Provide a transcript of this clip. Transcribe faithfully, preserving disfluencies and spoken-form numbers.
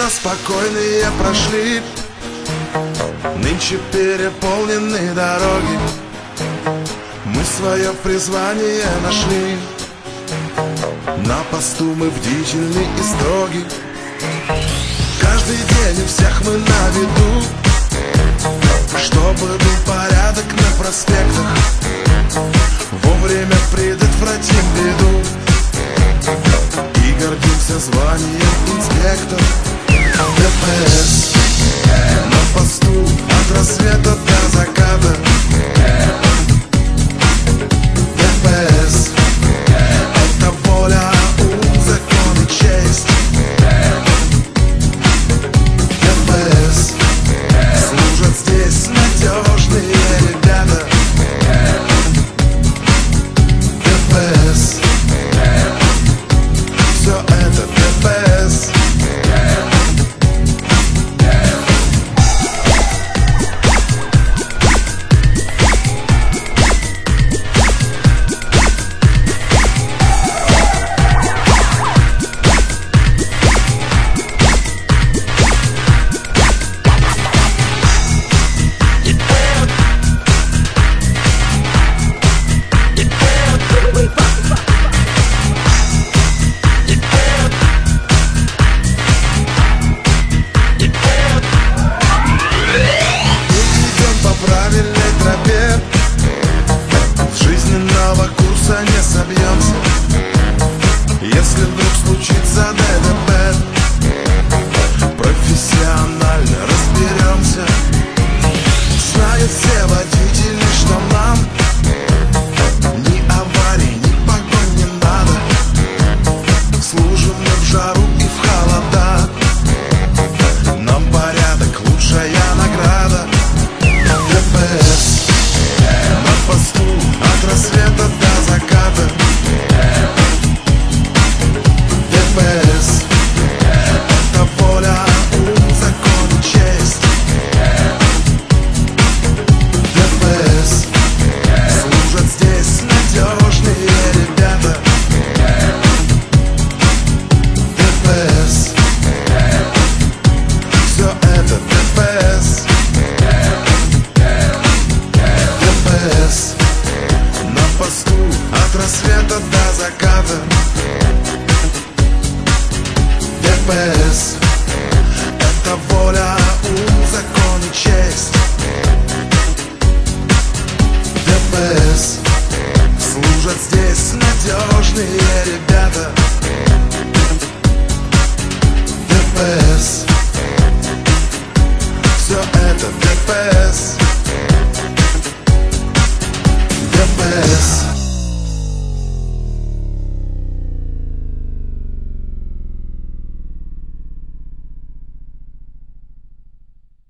время спокойные прошли, нынче переполнены дороги. Мы свое призвание нашли, на посту мы бдительны и строги. Каждый день у всех мы на виду, чтобы был порядок на проспектах. Вовремя предотвратим беду и гордимся званием инспектор. ДПС на посту от рассвета до заката. ДПС — это воля, ум, закон и честь. ДПС служат здесь надежные ребята. ДПС — все это ДПС. Не собьемся, если вдруг случится ДТП. Профессионально разберемся. Знают все водители, что нам ни аварий, ни погонь не надо. Служим мы в жару и в холода. Нам порядок — лучшая награда. ДПС на посту от рассвета до заката. ДПС — это воля, ум, закон и честь. ДПС служат здесь надежные ребята. ДПС все это ДПС. ДПС на посту от рассвета до заката. ДПС — это воля, ум, закон и честь. ДПС служат здесь надежные ребята. ДПС